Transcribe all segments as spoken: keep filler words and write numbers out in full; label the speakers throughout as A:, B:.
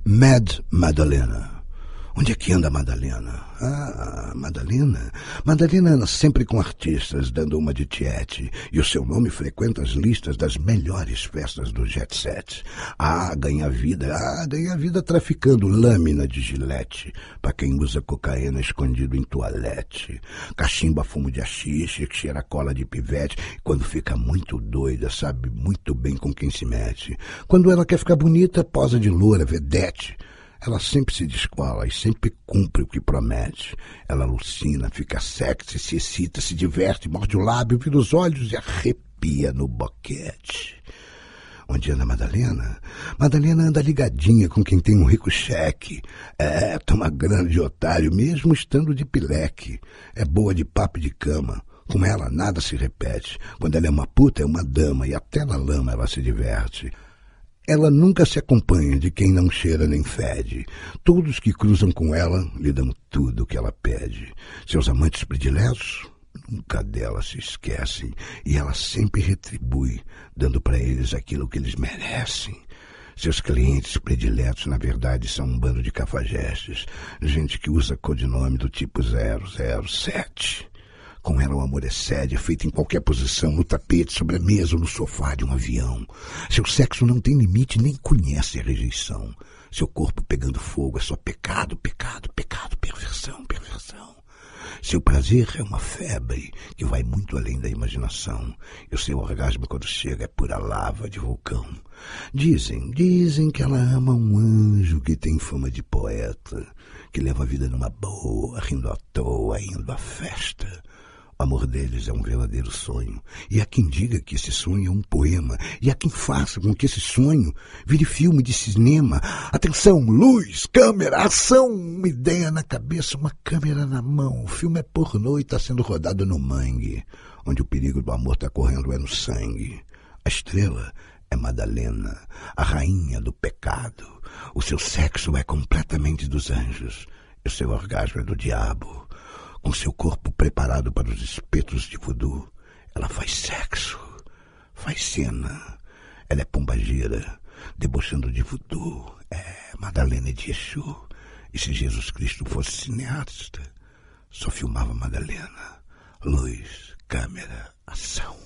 A: Mad Madalena. Onde é que anda a Madalena? Ah, Madalena. Madalena anda sempre com artistas, dando uma de tiete. E o seu nome frequenta as listas das melhores festas do jet set. Ah, ganha vida. Ah, ganha vida traficando lâmina de gilete para quem usa cocaína escondido em toalete. Cachimba fumo de haxixe, que cheira cola de pivete. Quando fica muito doida, sabe muito bem com quem se mete. Quando ela quer ficar bonita, posa de loura, vedete. Ela sempre se descola e sempre cumpre o que promete. Ela alucina, fica sexy, se excita, se diverte, morde o lábio, vira os olhos e arrepia no boquete. Onde anda a Madalena? Madalena anda ligadinha com quem tem um rico cheque. É, toma grana de otário, mesmo estando de pileque. É boa de papo e de cama. Com ela nada se repete. Quando ela é uma puta, é uma dama, e até na lama ela se diverte. Ela nunca se acompanha de quem não cheira nem fede. Todos que cruzam com ela lhe dão tudo o que ela pede. Seus amantes prediletos nunca dela se esquecem, e ela sempre retribui, dando para eles aquilo que eles merecem. Seus clientes prediletos, na verdade, são um bando de cafajestes, gente que usa codinome do tipo zero zero sete. Com ela o amor é sede, feito em qualquer posição, no tapete, sobre a mesa ou no sofá de um avião. Seu sexo não tem limite, nem conhece a rejeição. Seu corpo pegando fogo é só pecado, pecado, pecado, perversão, perversão. Seu prazer é uma febre que vai muito além da imaginação. E o seu orgasmo, quando chega, é pura lava de vulcão. Dizem, dizem que ela ama um anjo que tem fama de poeta, que leva a vida numa boa, rindo à toa, indo à festa. O amor deles é um verdadeiro sonho. E há quem diga que esse sonho é um poema. E há quem faça com que esse sonho vire filme de cinema. Atenção, luz, câmera, ação. Uma ideia na cabeça, uma câmera na mão. O filme é pornô e está sendo rodado no mangue. Onde o perigo do amor está correndo é no sangue. A estrela é Madalena, a rainha do pecado. O seu sexo é completamente dos anjos. E o seu orgasmo é do diabo. Com seu corpo preparado para os espetos de voodoo, ela faz sexo, faz cena. Ela é pombagira, debochando de voodoo. É Madalena de Exu. E se Jesus Cristo fosse cineasta, só filmava Madalena. Luz, câmera, ação.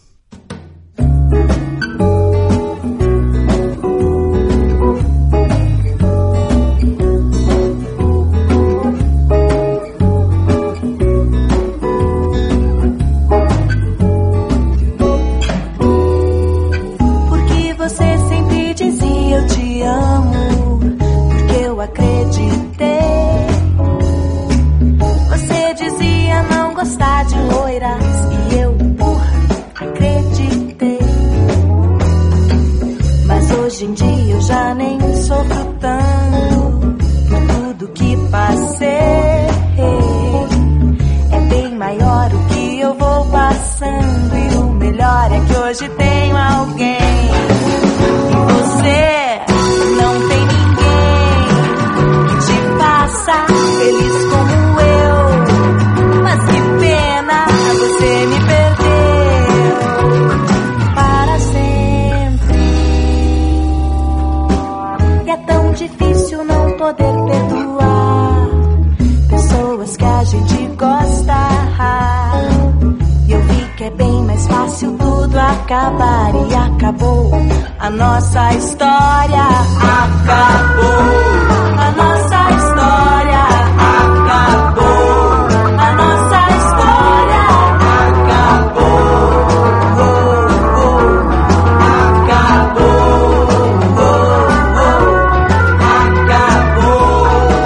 B: Hoje em dia eu já nem sofro tanto por tudo que passei. É bem maior o que eu vou passando, e o melhor é que hoje tenho alguém. E você não tem ninguém que te faça feliz como eu. Mas que pena, você me perdeu para sempre. E é tão difícil não poder perdoar pessoas que a gente gosta. E eu vi que é bem mais fácil tudo acabar. E acabou a nossa história. Acabou a nossa história. Acabou a nossa história. Acabou. Oh, oh. Acabou. Oh, oh. Acabou.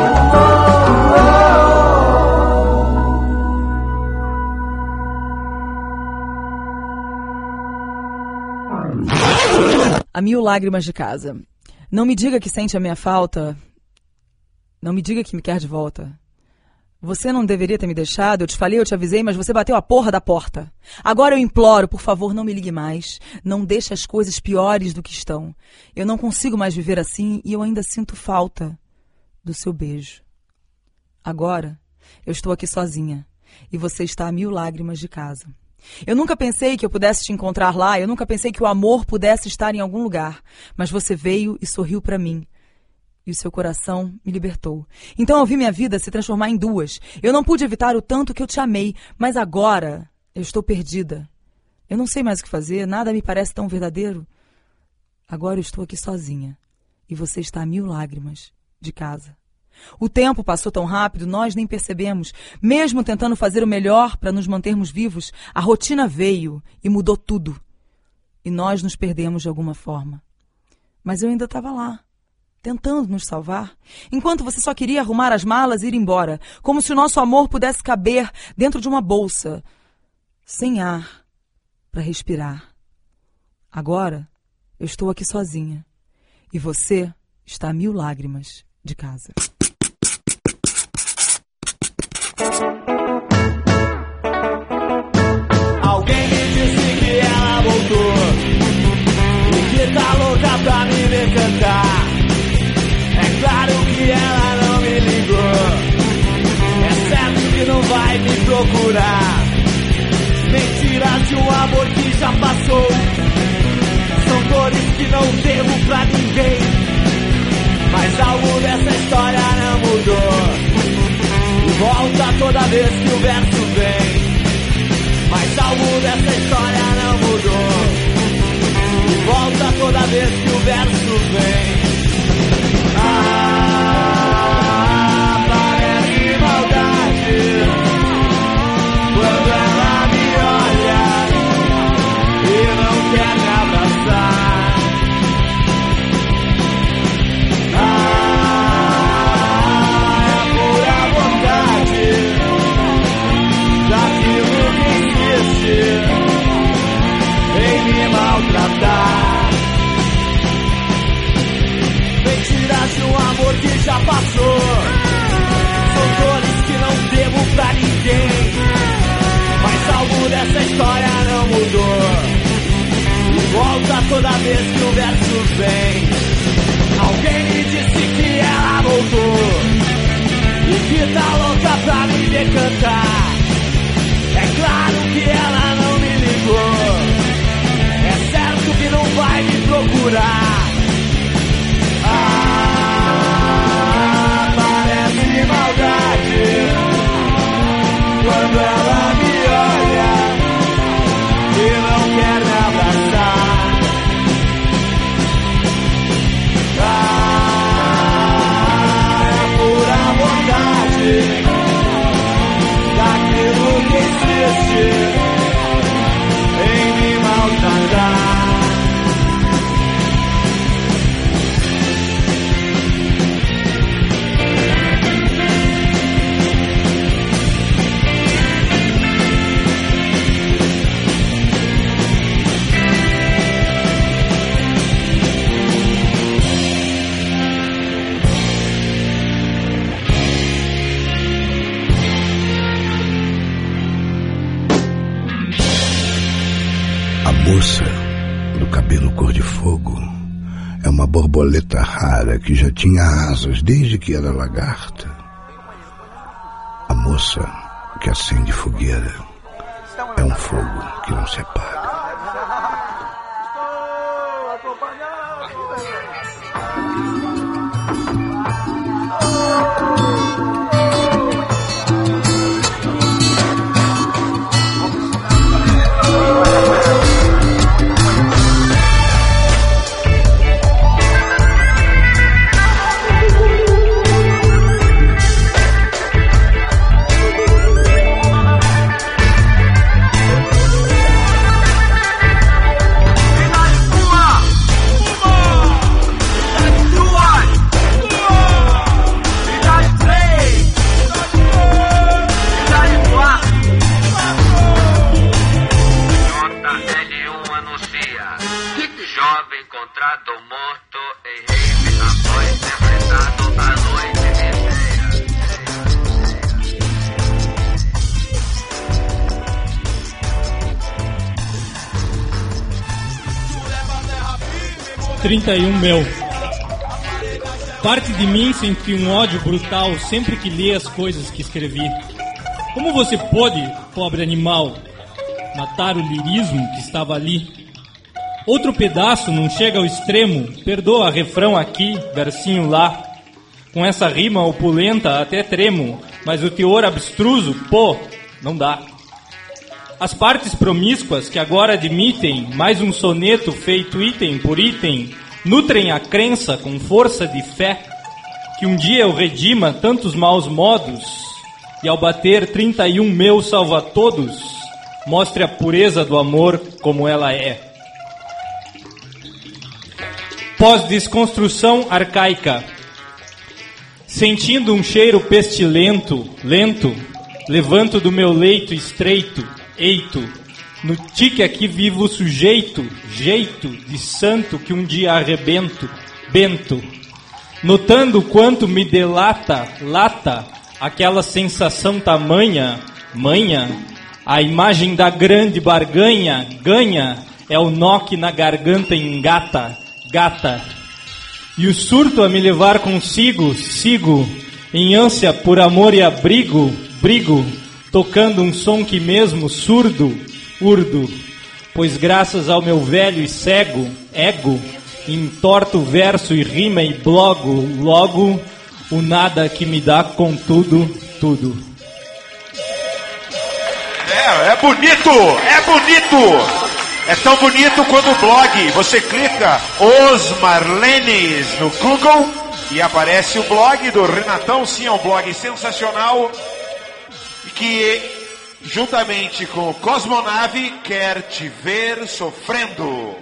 C: A mil lágrimas de casa. Não me diga que sente a minha falta. Não me diga que me quer de volta. Você não deveria ter me deixado. Eu te falei, eu te avisei, mas você bateu a porra da porta. Agora eu imploro, por favor, não me ligue mais. Não deixe as coisas piores do que estão. Eu não consigo mais viver assim e eu ainda sinto falta do seu beijo. Agora eu estou aqui sozinha e você está a mil lágrimas de casa. Eu nunca pensei que eu pudesse te encontrar lá, eu nunca pensei que o amor pudesse estar em algum lugar, mas você veio e sorriu para mim. e o seu coração me libertou. Então eu vi minha vida se transformar em duas. Eu não pude evitar o tanto que eu te amei, mas agora eu estou perdida. Eu não sei mais o que fazer, nada me parece tão verdadeiro. Agora eu estou aqui sozinha, e você está a mil lágrimas de casa. O tempo passou tão rápido, nós nem percebemos. Mesmo tentando fazer o melhor para nos mantermos vivos, a rotina veio e mudou tudo. E nós nos perdemos de alguma forma. Mas eu ainda estava lá, tentando nos salvar, enquanto você só queria arrumar as malas e ir embora, como se o nosso amor pudesse caber dentro de uma bolsa, sem ar para respirar. Agora, eu estou aqui sozinha, e você está a mil lágrimas de casa.
D: Alguém me disse que ela voltou e que tá louca pra me ver cantar. É claro que ela não me ligou, é certo que não vai me procurar. Mentiras de um amor que já passou, são dores que não devo pra ninguém. Mas algo dessa história não mudou, e volta toda vez que o verso vem. Mas algo dessa história não mudou, e volta toda vez que o verso vem. Ah, parece maldade quando ela me olha e não quer me abraçar. Ah, é pura vontade daquilo que existe em me maltratar. Mentiras de um amor que já passou, são dores que não devo pra ninguém. Mas algo dessa história não mudou, e volta toda vez que o verso vem. Alguém me disse que ela voltou e que tá louca pra me ver cantar. É claro que ela não me ligou, é certo que não vai me procurar. Ah, parece maldade quando ela me olha e não quer me abraçar. Ah, é pura vontade daquilo que existe em me maltratar.
A: Moça do cabelo cor de fogo é uma borboleta rara que já tinha asas desde que era lagarta. A moça que acende fogueira é um fogo que não se apaga.
E: trinta e um meu. Parte de mim sente um ódio brutal sempre que lê as coisas que escrevi. Como você pôde, pobre animal, matar o lirismo que estava ali? Outro pedaço não chega ao extremo, perdoa refrão aqui, versinho lá. Com essa rima opulenta até tremo, mas o teor abstruso, pô, não dá. As partes promíscuas que agora admitem mais um soneto feito item por item, nutrem a crença com força de fé que um dia eu redima tantos maus modos e ao bater trinta e um meu salva todos, mostre a pureza do amor como ela é. Pós-desconstrução arcaica. Sentindo um cheiro pestilento, lento, levanto do meu leito estreito, eito, no tique aqui vivo sujeito, jeito de santo que um dia arrebento, bento, notando quanto me delata, lata, aquela sensação tamanha, manha, a imagem da grande barganha, ganha, é o nó que na garganta engata, gata, e o surto a me levar consigo, sigo, em ânsia por amor e abrigo, brigo, tocando um som que mesmo surdo, urdo, pois graças ao meu velho e cego ego, entorto verso e rima e blogo, logo, o nada que me dá com tudo, tudo.
F: É, é bonito, é bonito! É tão bonito quanto o blog. Você clica Os Marlenes no Google e aparece o blog do Renatão. Sim, é um blog sensacional que, juntamente com o Cosmonave, quer te ver sofrendo.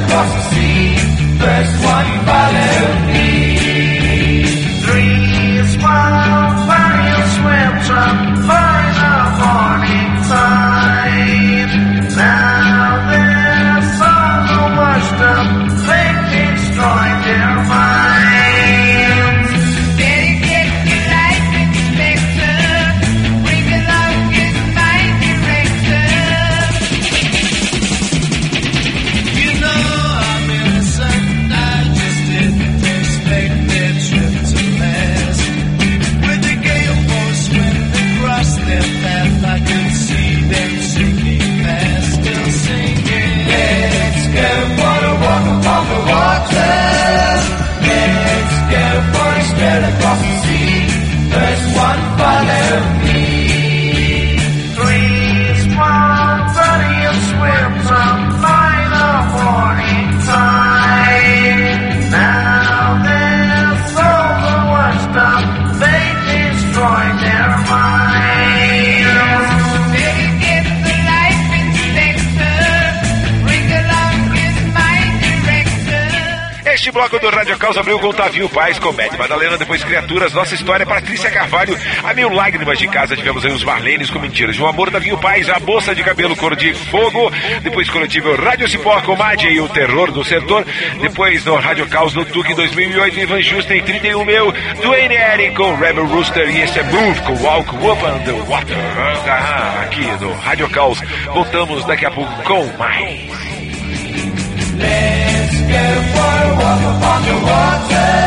D: First one follow me. Three is
F: bloco do Rádio Caos abriu com Tavinho Paz, Comédia Madalena, depois Criaturas, Nossa História, Patrícia Carvalho, A Mil Lágrimas de Casa, tivemos aí os Marlenes com Mentiras de um Amor, Tavinho Paz, A Moça de Cabelo Cor de Fogo, depois coletivo Rádio Cipó, Comadre e o Terror do Setor, depois no Rádio Caos no Tuque dois mil e oito, Ivan Justa em trinta e um meu, Duane Eddy com Rebel Rooster e esse é Move com Walk Up the Water. Ah, aqui no Rádio Caos, voltamos daqui a pouco com mais.
D: Let's go for a walk upon the water.